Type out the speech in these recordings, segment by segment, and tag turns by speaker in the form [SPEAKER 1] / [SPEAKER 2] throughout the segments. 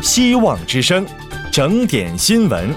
[SPEAKER 1] 希望之声，整点新闻。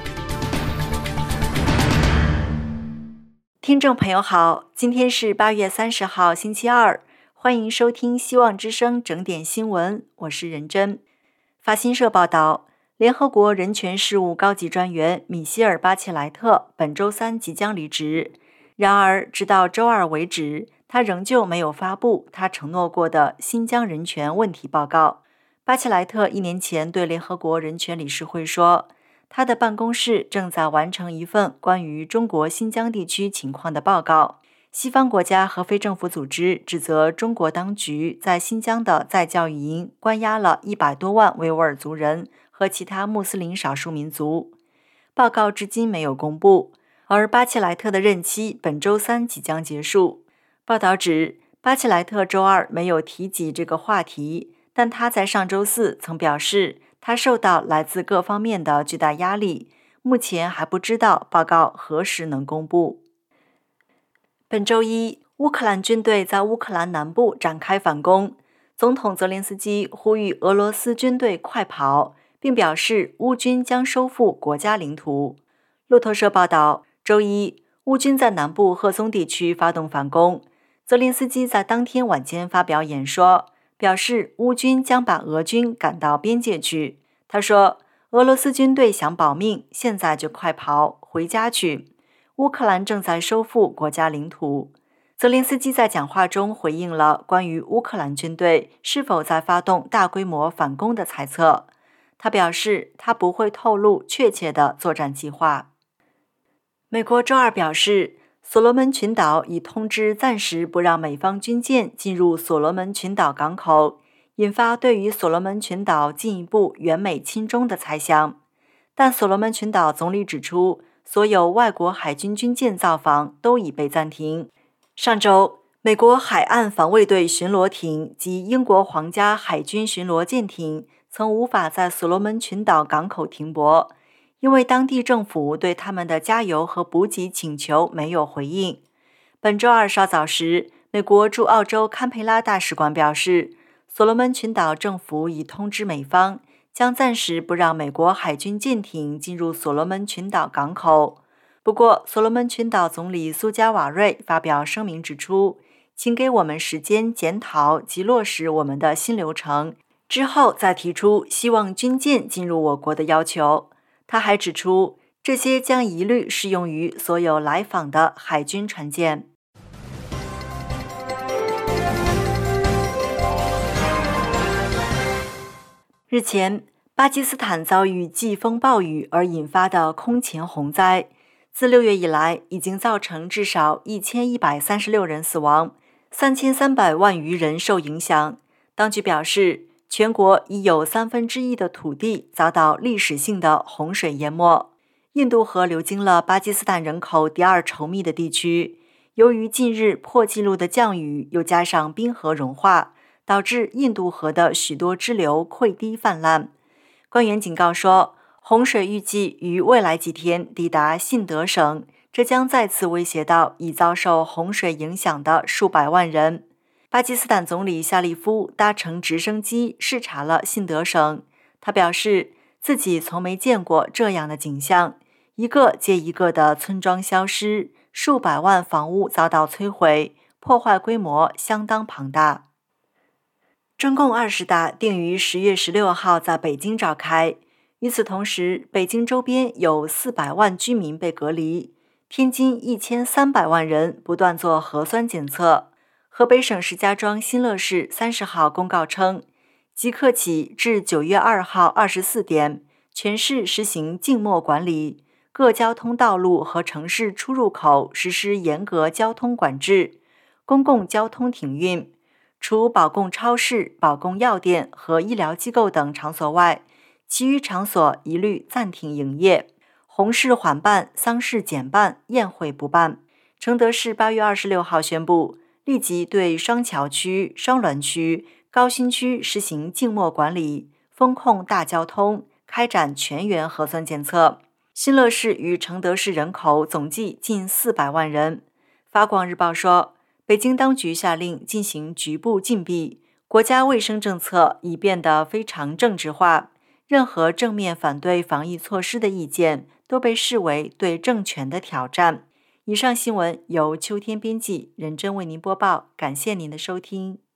[SPEAKER 2] 听众朋友好，今天是8月30号星期二，欢迎收听希望之声整点新闻，我是任真。法新社报道，联合国人权事务高级专员米歇尔·巴切莱特本周三即将离职，然而直到周二为止，他仍旧没有发布他承诺过的新疆人权问题报告。巴切莱特1年前对联合国人权理事会说，他的办公室正在完成一份关于中国新疆地区情况的报告。西方国家和非政府组织指责中国当局在新疆的再教育营关押了100多万维吾尔族人和其他穆斯林少数民族。报告至今没有公布，而巴切莱特的任期本周三即将结束。报道指，巴切莱特周二没有提及这个话题，但他在上周四曾表示，他受到来自各方面的巨大压力，目前还不知道报告何时能公布。本周一，乌克兰军队在乌克兰南部展开反攻，总统泽连斯基呼吁俄罗斯军队快跑，并表示乌军将收复国家领土。路透社报道，周一，乌军在南部赫松地区发动反攻，泽连斯基在当天晚间发表演说，表示乌军将把俄军赶到边界去。他说，俄罗斯军队想保命，现在就快跑，回家去。乌克兰正在收复国家领土。泽连斯基在讲话中回应了关于乌克兰军队是否在发动大规模反攻的猜测。他表示，他不会透露确切的作战计划。美国周二表示，所罗门群岛已通知暂时不让美方军舰进入所罗门群岛港口，引发对于所罗门群岛进一步援美亲中的猜想。但所罗门群岛总理指出，所有外国海军军舰造访都已被暂停。上周，美国海岸防卫队巡逻艇及英国皇家海军巡逻舰艇曾无法在所罗门群岛港口停泊，因为当地政府对他们的加油和补给请求没有回应。本周二稍早时，美国驻澳洲堪培拉大使馆表示，所罗门群岛政府已通知美方，将暂时不让美国海军舰艇进入所罗门群岛港口。不过，所罗门群岛总理苏加瓦瑞发表声明指出，请给我们时间检讨及落实我们的新流程，之后再提出希望军舰进入我国的要求。他还指出，这些将一律适用于所有来访的海军船舰。日前，巴基斯坦遭遇季风暴雨而引发的空前洪灾，自6月以来已经造成至少1136人死亡，3300万余人受影响。当局表示，全国已有1/3的土地遭到历史性的洪水淹没。印度河流经了巴基斯坦人口第2稠密的地区，由于近日破纪录的降雨，又加上冰河融化，导致印度河的许多支流溃堤泛滥。官员警告说，洪水预计于未来几天抵达信德省，这将再次威胁到已遭受洪水影响的数百万人。巴基斯坦总理夏利夫搭乘直升机视察了信德省，他表示自己从没见过这样的景象，一个接一个的村庄消失，数百万房屋遭到摧毁，破坏规模相当庞大。中共20大定于10月16号在北京召开，与此同时，北京周边有400万居民被隔离，天津1300万人不断做核酸检测。河北省石家庄新乐市30号公告称，即刻起至9月2号24点，全市实行静默管理，各交通道路和城市出入口实施严格交通管制，公共交通停运。除保供超市、保供药店和医疗机构等场所外，其余场所一律暂停营业。红事缓办，丧事减办，宴会不办。承德市8月26号宣布，立即对双桥区、双滦区、高新区实行静默管理，封控大交通，开展全员核酸检测。新乐市与承德市人口总计近400万人。法广日报说，北京当局下令进行局部禁闭，国家卫生政策已变得非常政治化， 任何正面反对防疫措施的意见都被视为对政权的挑战。以上新闻由秋天编辑，任真为您播报，感谢您的收听。